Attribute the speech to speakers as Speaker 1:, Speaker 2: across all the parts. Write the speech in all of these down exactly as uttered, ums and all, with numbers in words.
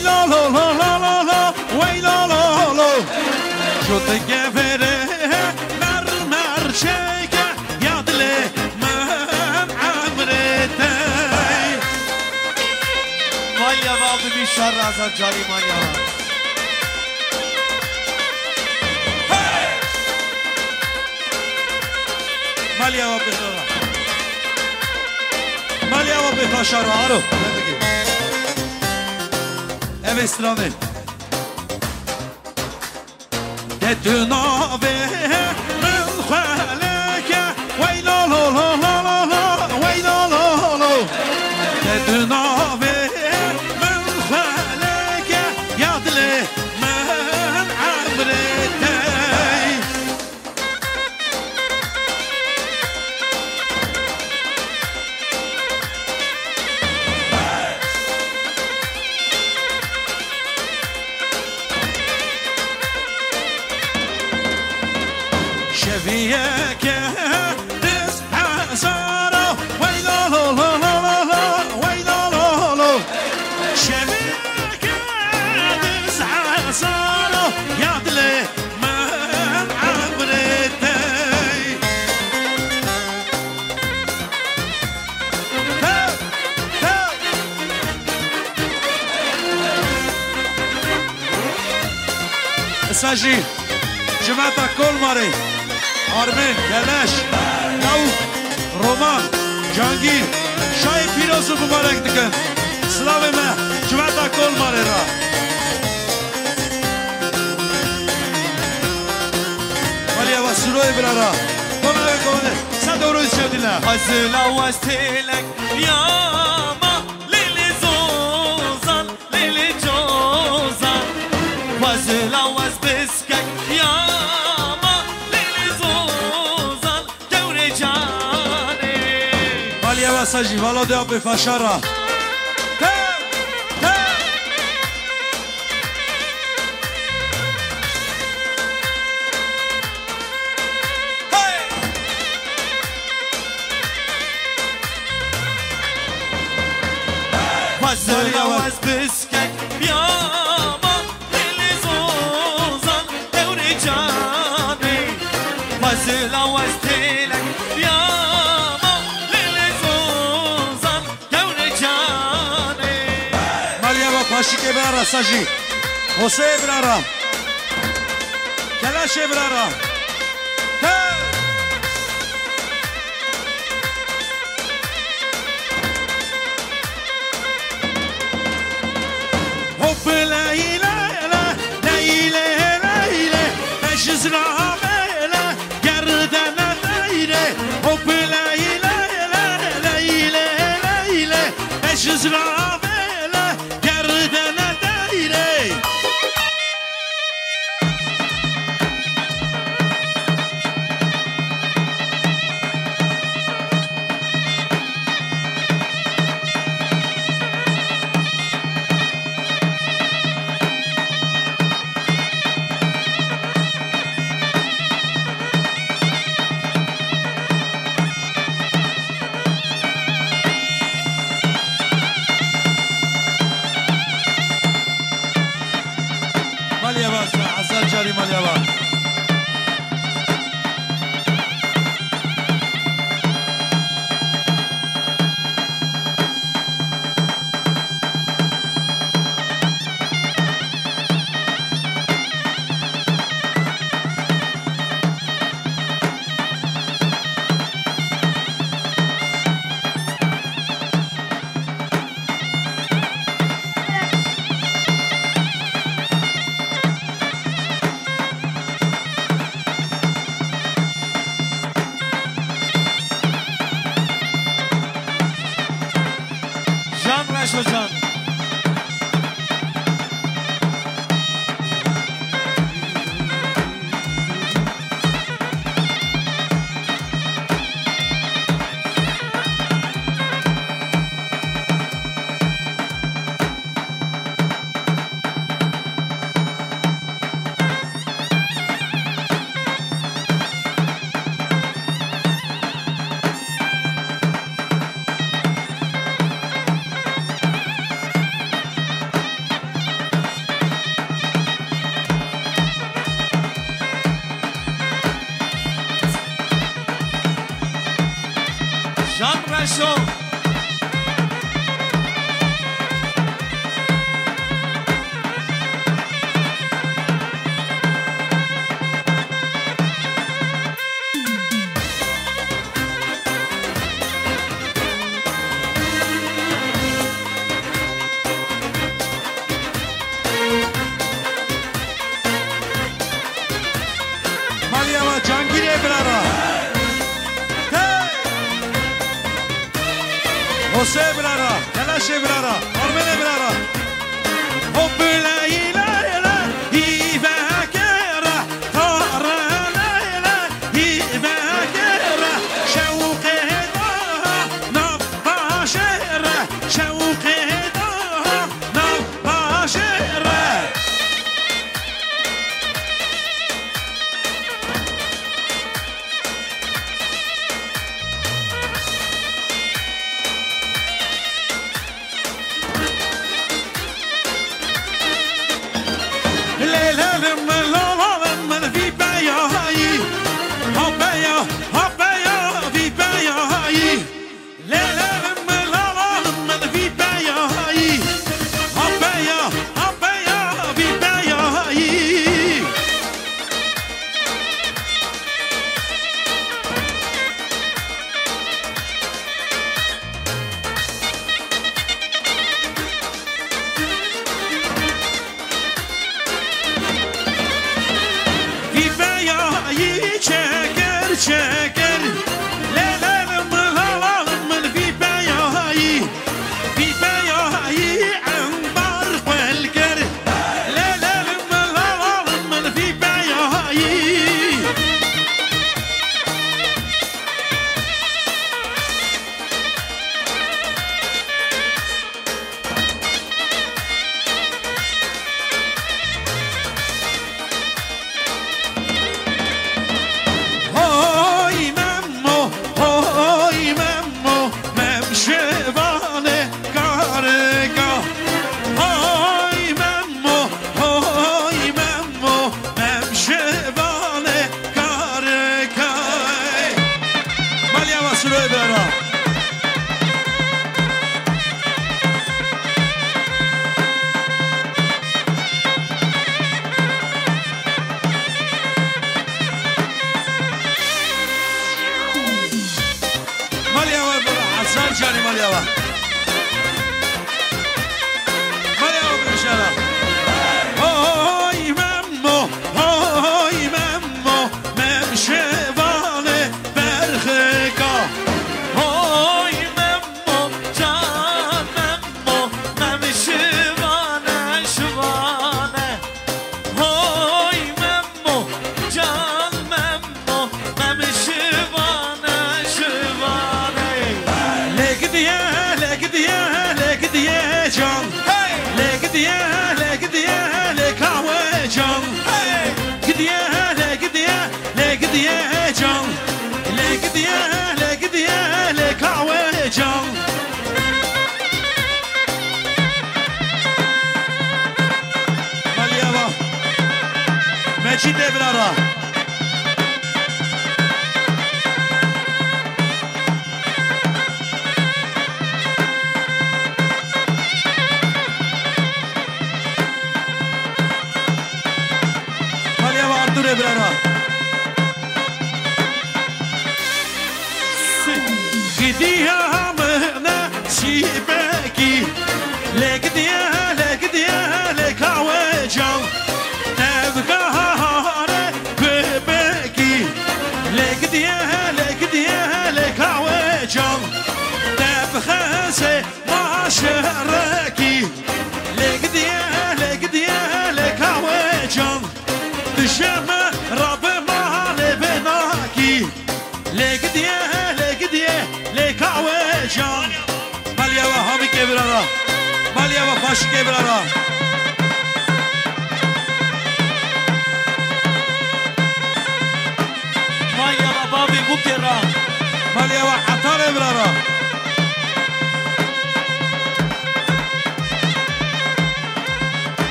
Speaker 1: ويلا لا لا لا لا لا ويلا لا لا شو تجفره مرمر شيكه يا دلي من عمرتي
Speaker 2: ماليا بابي بیشتر از جاری ماليا
Speaker 1: ماليا بابي ماليا بابي فاشارو Evet strane Detuna ve men khaleke Veyla la la la la la Veyla la la Detuna ve men khaleke Yadle men amretey شفيك دس حزارة ويلا لا لا لا لا لا ويلا لا لا شفيك دس حزارة يا دلي من عمرتي ساجي جماعة كل مري آرمین، گلش، ناوک، رومان، جانگیر شای پیروزو مبارک دکن سلام ما جمعتا کل ماره را ولی اوا سروی برارا کنه کنه صد روی شدیلا
Speaker 2: حاصل آواز تلک یاما لیلی زوزان لیلی جوزان حاصل آواز بسکک یاما
Speaker 1: ماليا واساجي والله ده ابي فشارة
Speaker 2: ماليا واس بسكك ياما اللي زوزان دوري جاني ماليا واس تلك ياما
Speaker 1: پاشی که برارا ساجی حسه برارا کلاش برارا حب لیله لیله لیله مجز رامله گردن لیله حب لیله لیله لیله مجز رامله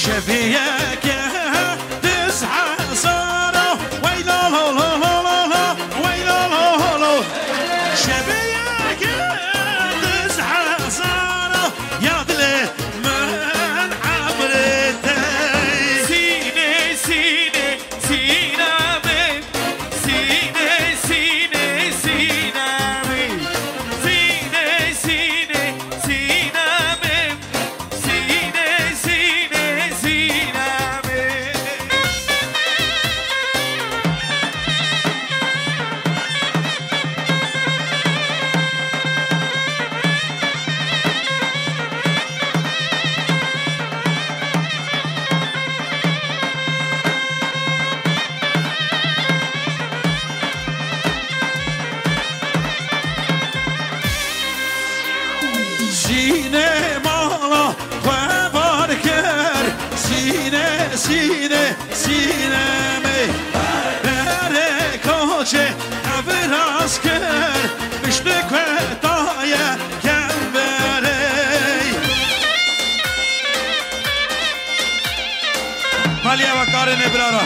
Speaker 1: شبیه دز هزارو ویلا لا لا لا لا لا ویلا لا لا شبیه دز هزارو یاد من عبرته
Speaker 2: سینه سینه سینه من سینه سینه سینه من سینه سینه سینه من سینه سینه سینه من
Speaker 1: سینه مالا خواه کر سینه سینه سینه می بره کاچه ابراز کر بشته که دایه کم بره مالیه و کار نبرارا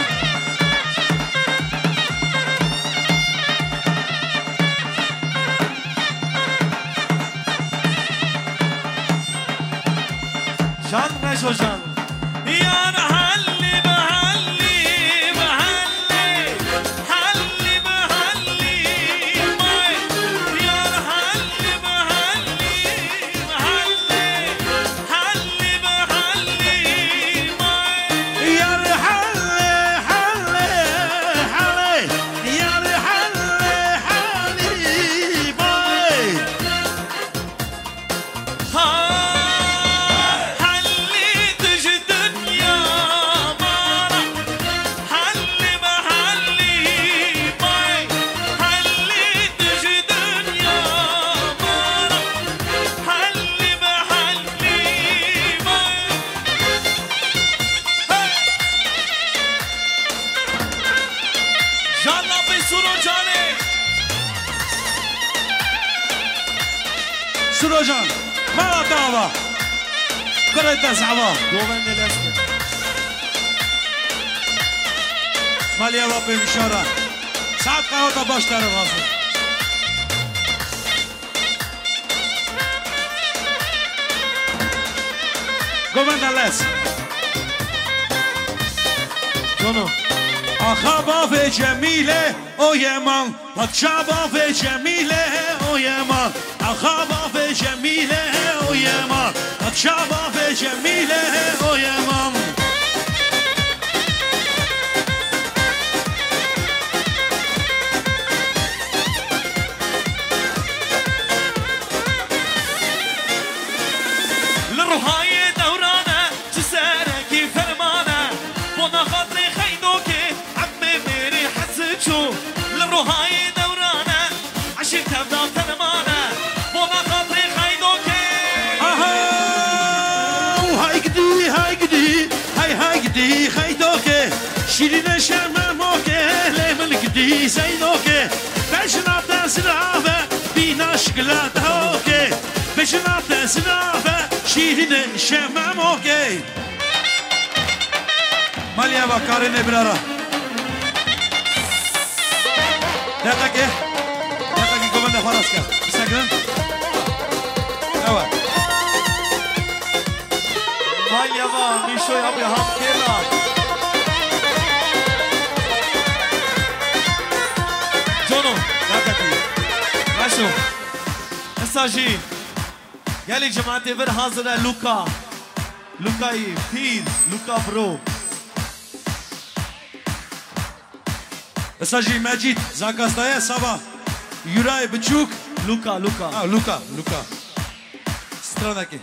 Speaker 2: جان نشو جان یار حلی به حلی به حلی حلی به حلی مای یار حلی به حلی به حلی حلی به حلی مای
Speaker 1: یار حله حله حله یار حله حلی بای
Speaker 2: ها حلی دج دنیا مارا حلی به حلی مای حلی دج دنیا مارا حلی به حلی مای جانا به سورو جانه
Speaker 1: سرو جان مالا دعوا کره تزعوا
Speaker 2: گووند لسکه
Speaker 1: مالیه و بمشاره ساعت قهوه تا باش داره واسه گووند لس
Speaker 2: جانو
Speaker 1: آخا باف جمیله او یمان پادشا باف جمیله او یمان آخا باف جمیله او یمان پادشا باف جمیله او یمان
Speaker 2: لروهای دورانه چه سرکی فرمانه بنا خاطر خیدو که عمه میری حس چو لروهای دورانه عشق تبدام تنمانه بنا خاطر خیدو که
Speaker 1: آها های گدی های گدی های های گدی خیدو که شیرین شرم موکه لیمل گدی زیدو که بجنات زرافه بیناش گلات هوکه بجنات زرافه شیرین شرم موکه مالیا با کار نبرارا دقیقه دقیقه گومنده خلاص کرد بسگرن اول
Speaker 2: مالیا با میشوی آبی هم کلا جانو نکتی نشو مساجی گلی جماعتی ور حاضره لوکا لوکایی پیر لوکا برو
Speaker 1: اساجی مجید زاکاستایه سبا یورای بچوک
Speaker 2: لوکا لوکا
Speaker 1: آه لوکا لوکا سترانکی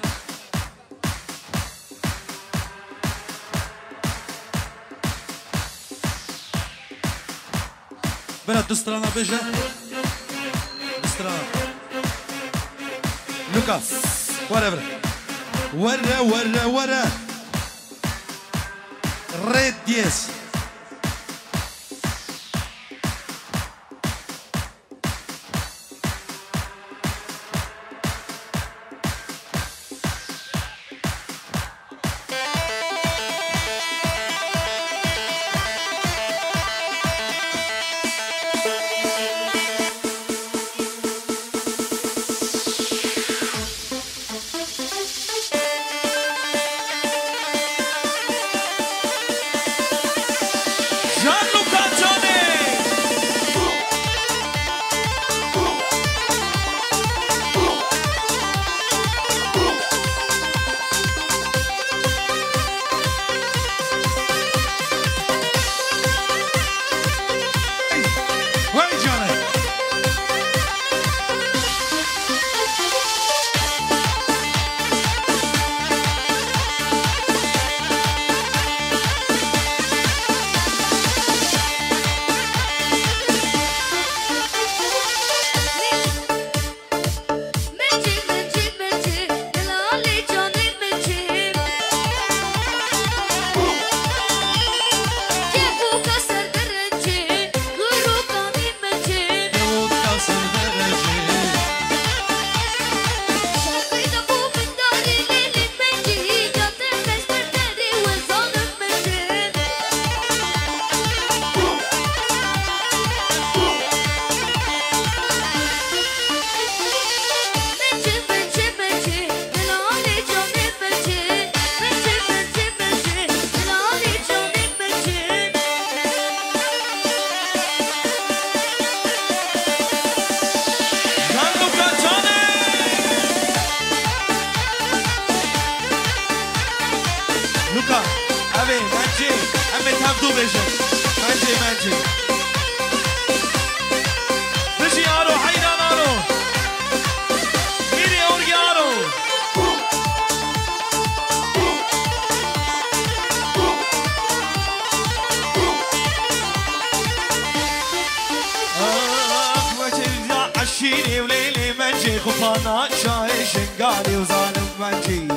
Speaker 1: برا دو strana بجه دو strana لوكا whatever ورا ورا ورا ريد ديس
Speaker 2: عبدو بيجي منجي منجي بيجي يارو حيران يارو ميري أورج يارو آخ وجه يا عشيني وليلي منجي خفانا شاي شنقالي وظالم منجي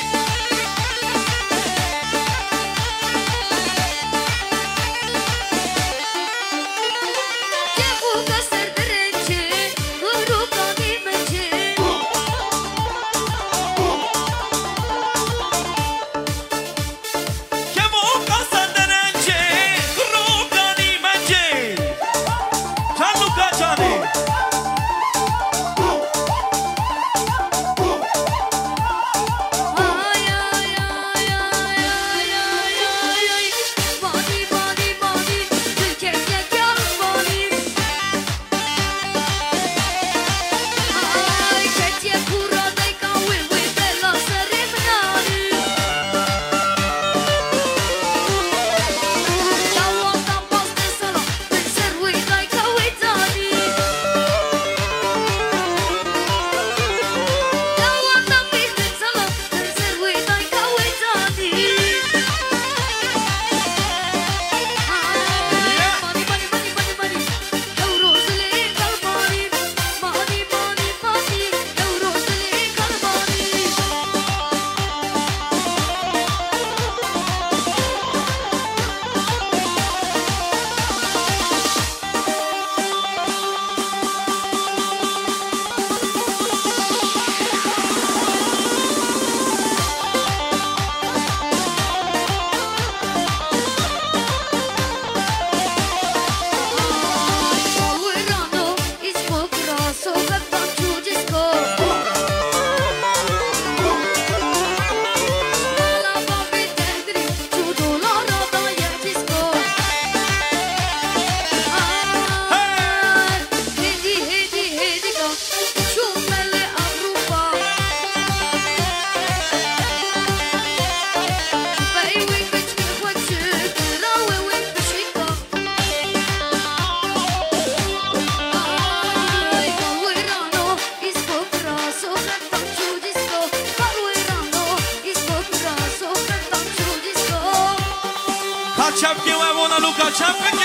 Speaker 2: Czapki łamona Luka, czapki!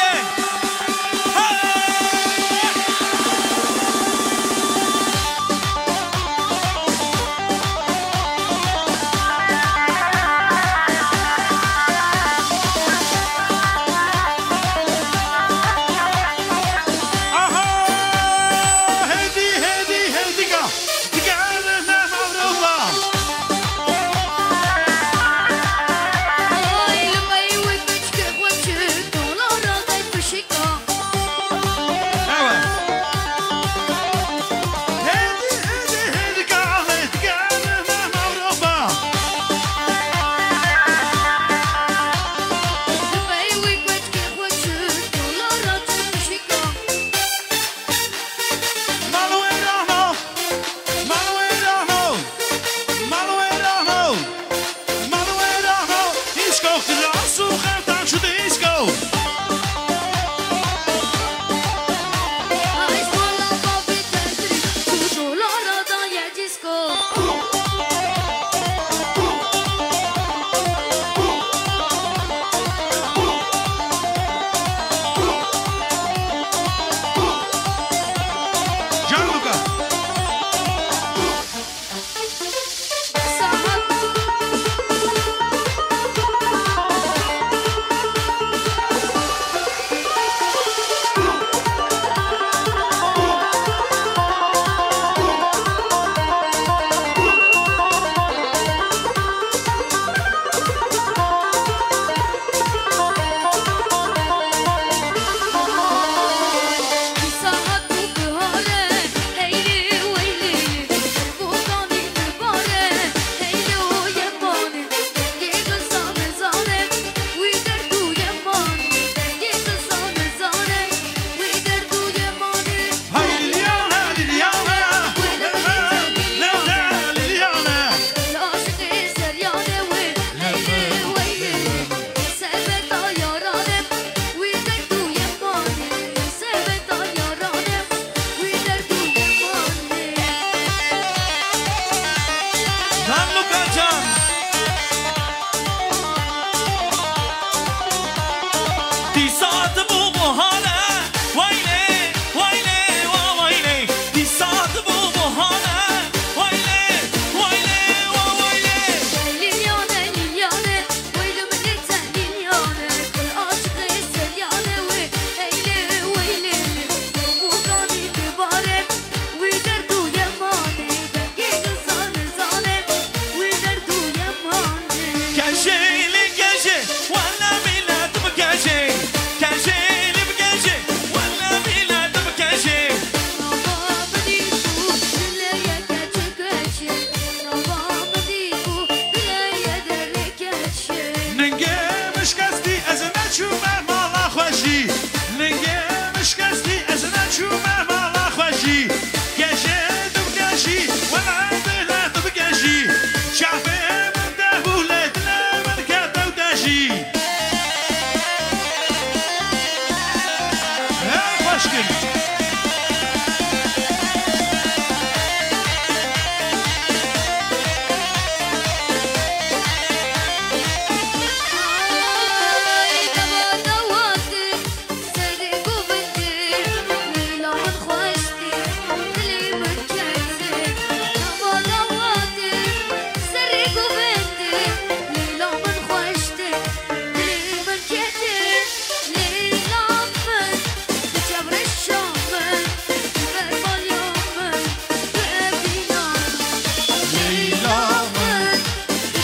Speaker 3: She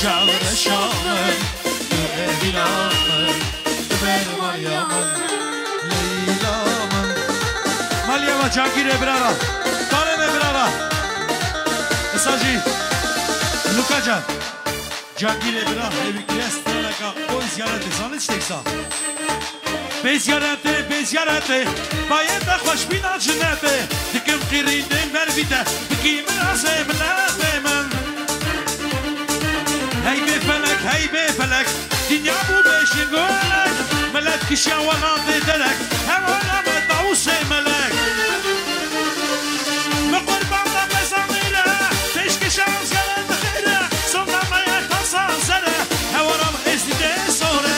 Speaker 1: جاور شامن بینامن بر مالیامن لیلامن مالیاما جانگیر برارا دارم برارا اساجی لوکا جان جانگیر برارا evi krestleraka o ziyarete zanı çteksa به زیارته به زیارته باید خوش بینا جنته دکم قیرینده مرویده بکی من عصه ملاته من هی به فلک هی به فلک دنیا بو بشین گولک ملک کشیا و غاده درک هوانا با داوس ملک مقربان دا مزانیره تشک شانس گلن بخیره سونا مایه تاسان سره هوارم ازده سوره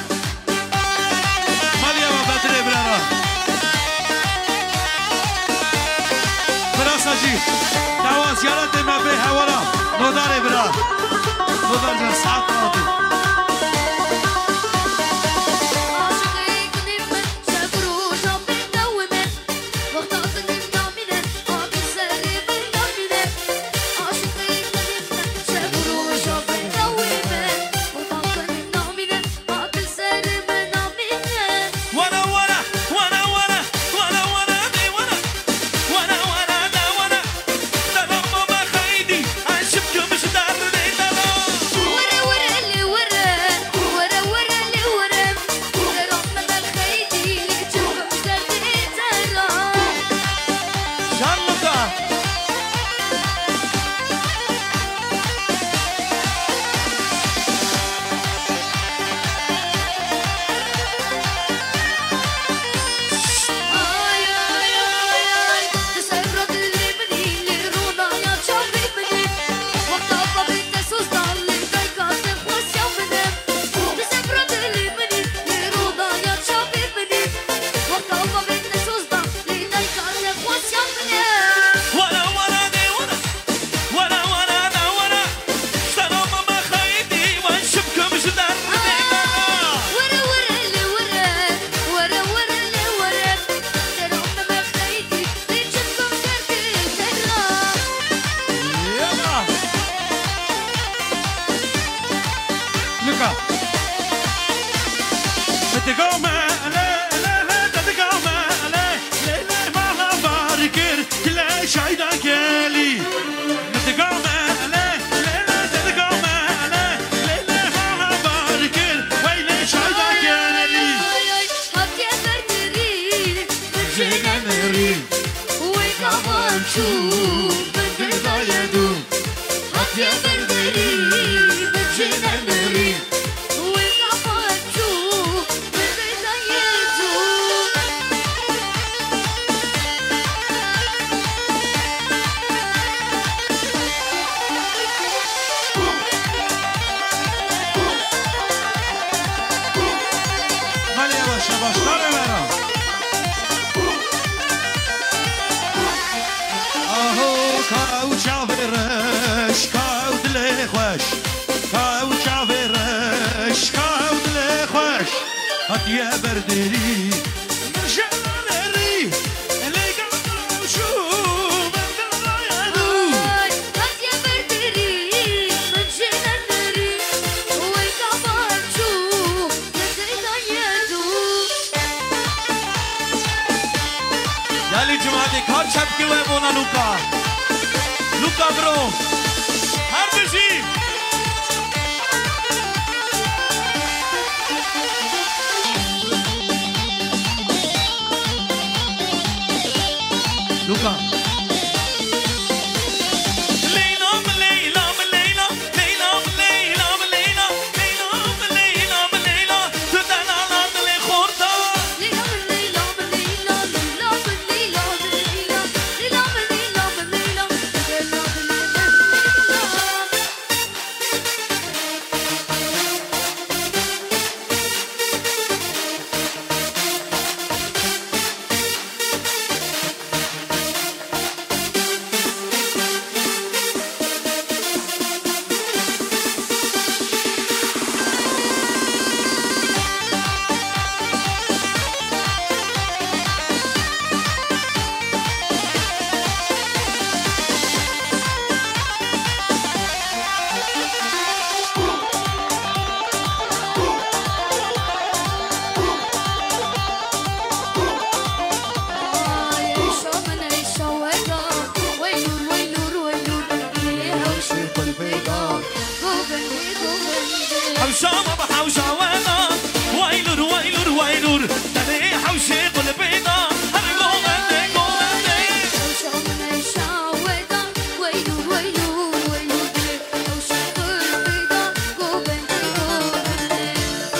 Speaker 1: براساجی دوا زیارت ما به حوالا نوداره برا نودار جان ساعت آدی يا بردري مرجانري اللي قالوا شو بدل يدو هات يا بردري مرجانري ويقبل شو بدل يدو يالي جماعتي كار شبكي ويبونا لوكا لوكا برو هر بشي Luca. Leila, Leila, Leila, Leila, Leila, Leila, Leila, Leila, Leila, tu te la la le khorda. Leila, Leila, Leila, Leila, Leila, Leila, Leila, Leila, Leila, Leila, Leila.
Speaker 3: گل پیدا
Speaker 2: حوشا بابا حوشا وانا ويلور ويلور ويلور تاني حوشي قل بيضا هرقو غني قو غني
Speaker 4: حوشا من شاودا ويلور ويلور ويلور حوشا قل بيضا قو بنتي قو غني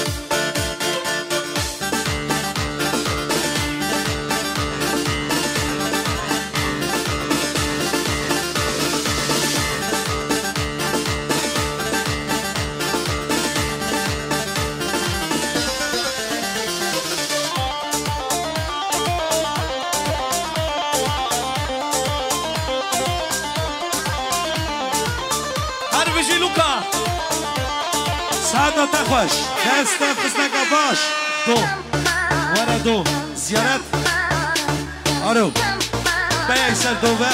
Speaker 2: هربجي لوكا
Speaker 1: سعادة تخوش دست فزنك باش دو ورا دو زيارت آرو بيا سر دوبه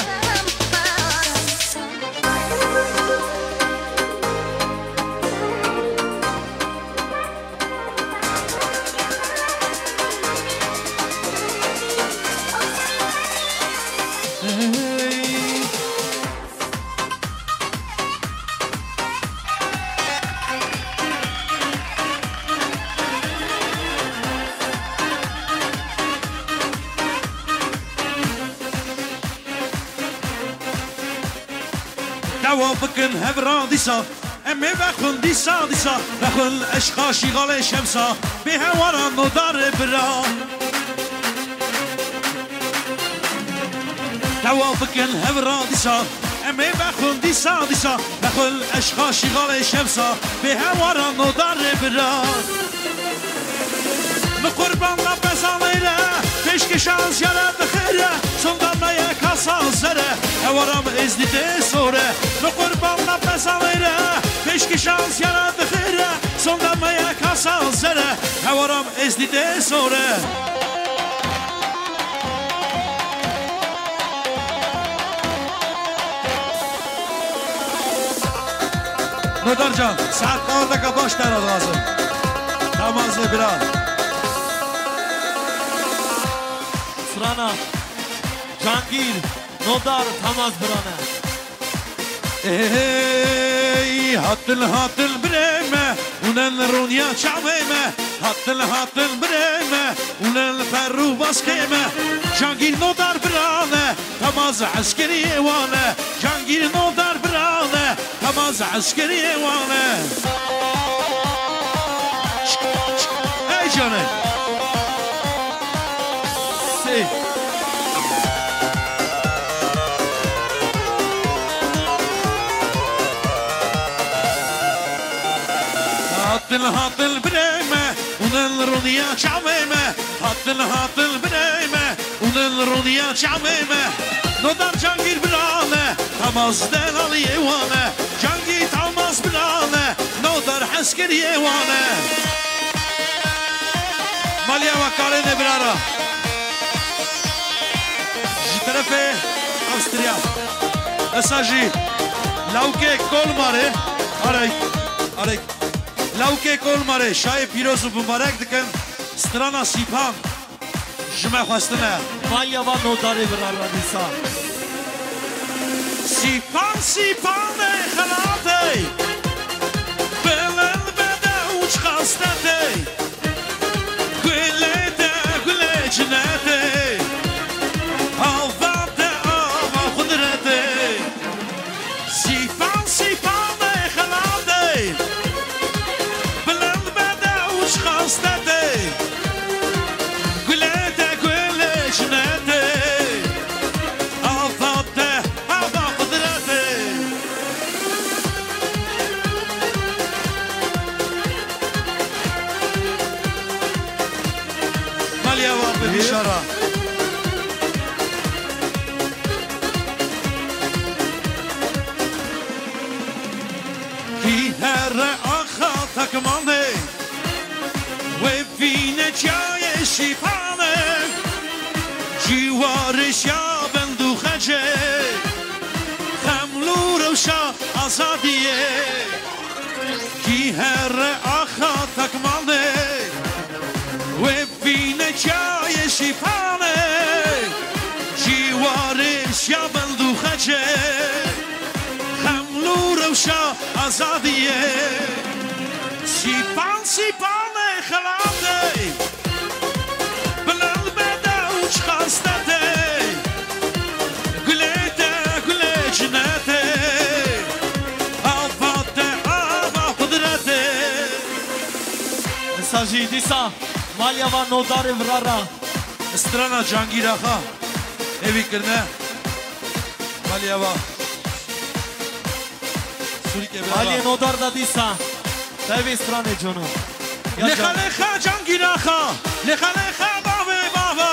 Speaker 1: دوا بکن هفران دیسا امی بخون دیسا دیسا بخون عشقا شیغال شمسا به هواران ندار برا دوا بکن هفران دیسا امی بخون دیسا دیسا بخون عشقا شیغال شمسا به هواران ندار برا مقربان بزانیره فشک شانس یاره بخیره سندان یک حسان زره هوارم ازدیده سوره مقربان بزانیره فشک شانس یاره بخیره سندان یک حسان زره هوارم ازدیده سوره ندار جان ساعت کار دکا باش دراد لازم تماز براد
Speaker 2: سرانا جانگیر نودار تماز برانه
Speaker 1: ای هاتل هاتل بريمه ونن رونيا شعميمه هاتل هاتل بريمه ونن فرو باسكيمه جانگیر نودار برانه تماز عسكري وانه جانگیر نودار برانه تماز عسكري وانه ای جانه سي هاتل هاتل بريمه ونن رونيا شعميمه هاتل هاتل بريمه ونن رونيا شعميمه نودار جانگیر برانه تماز دلال يوانه جانگیر تماز برانه نودار عسكري يوانه ماليا وكالين برارا جي طرف أستريا اساجي لوكي كل ماره عليك عليك لوكي كل ماره شاي بيروز مبارك دكن سترانا سيبان جمع خواستنه
Speaker 2: ماليا و نوداری برارا دیسا
Speaker 1: سيبان سيبان خلاتي بلن بدا وش خواستتي قلت قلت جناتي آفات آفا خدرتي سيبان سيبان خلاتي بلن بدا وش خواستتي قلت قلت جناتي آفات آفا خدرتي ماليا وابي بشارة کی هر آخا تکمانه و فینه جای شیپانه جیوارش یا بندو خجه خملو روشا آزادیه کی هر آخا تکمانه و فینه جای شیپانه جیوارش یا بندو خجه خملو روشا آزادیه سیپان سیپان خلاده بلند بده اوچ خواستده گلیده گلی جنته آفاده آفا قدرته
Speaker 2: ساجی دیسا مالیا و نودار ورارا
Speaker 1: استرانا جانگیر آخا ایوی کرنه مالیا و سوری که برا
Speaker 2: مالیا نودار دا دیسا تایوی استرانه جونو
Speaker 1: لخا لخا جانگیر آخا لخا لخا بابا بابا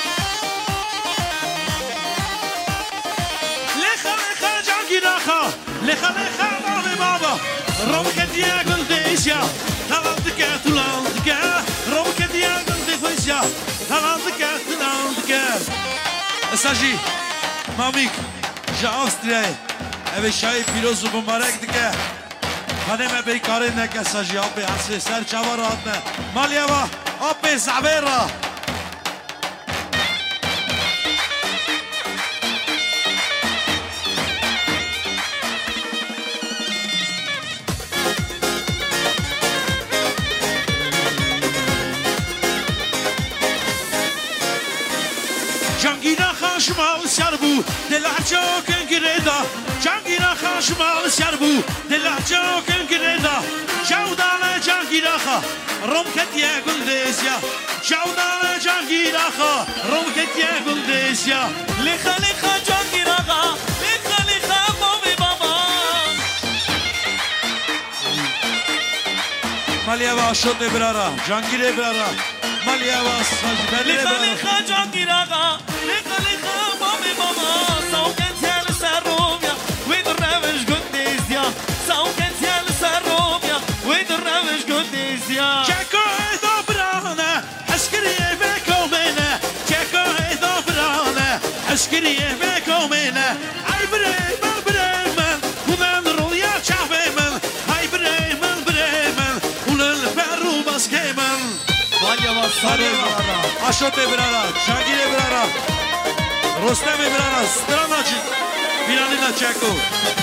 Speaker 1: لخا لخا جانگیر آخا لخا لخا بابا بابا روم که دیا گل دیشیا تلاند که تلاند که روم که دیا گل دیشیا تلاند که تلاند که اساجی مامیک جا آستریای اوه شای پیروز و بمبارک دیگه خانه بیکاره نکه ساجی آبی حسوی سر چوار آدنه مالیا با آبی زعبه را جانگینا خشمال سربو دلعجو کن گریدا جانگینا خشمال سربو دلعجو کن گریدا جودان جانگینا خا روم کتیه گل دیسیا جودان جانگینا خا روم کتیه گل دیسیا
Speaker 2: لخا لخا جانگیر آقا لخا لخا بابی بابا
Speaker 1: مالیا با شد برارا جانگیر برارا مالیا با سجبلی
Speaker 2: لخا
Speaker 1: برارا
Speaker 2: لخا جانگیر آقا لخا لخا بابی بابا سوکت یل سر رومیا وید روش گل دیزیا سوکت یل سر رومیا وید روش گل دیزیا
Speaker 1: چکو ایدو برانه اسکریه بکومینه چکو ایدو برانه اسکریه بکومینه ای برای من برای من خودم رویا چاوه من ای برای من برای من اولن فرو بسکه من
Speaker 2: مالیا با سر ورارا
Speaker 1: آشوت برارا جانگیر برارا رستم برارا ستراناچی بیرانی نا چکو